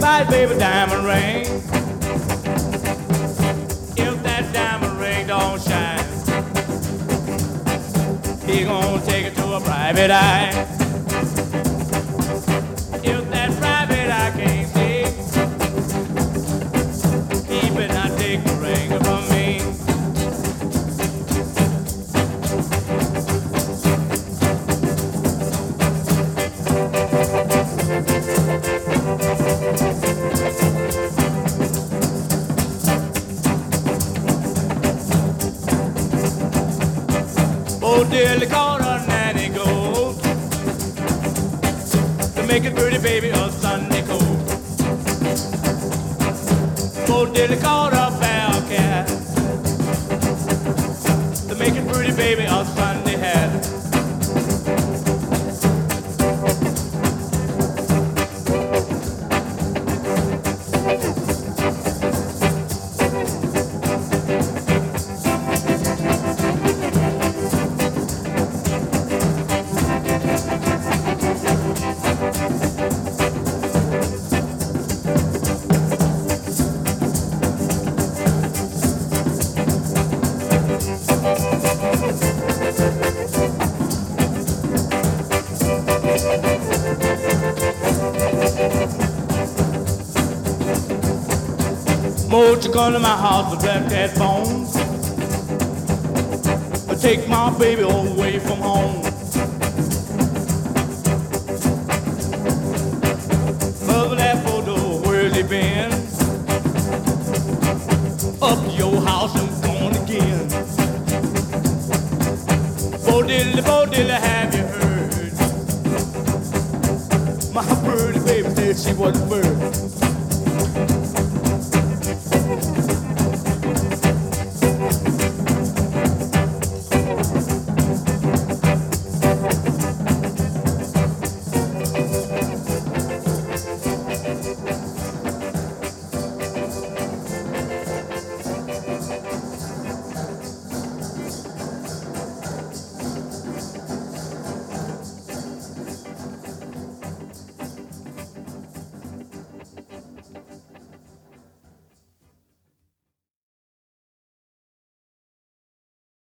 buy his baby diamond ring. If that diamond ring don't shine, he gonna take it to a private eye. If that private eye can't see, he better not take the ring from me. Oh, dearly called a nanny goat to make a pretty baby a Sunday coat. Oh, dearly called a bell cat to make a pretty baby a Sunday hat. Won't you come to my house with black cat bones? Or take my baby away from home. Mother that photo, where's he been? Up to your house and gone again. Bo diddly, have you heard? My pretty baby said she was a bird.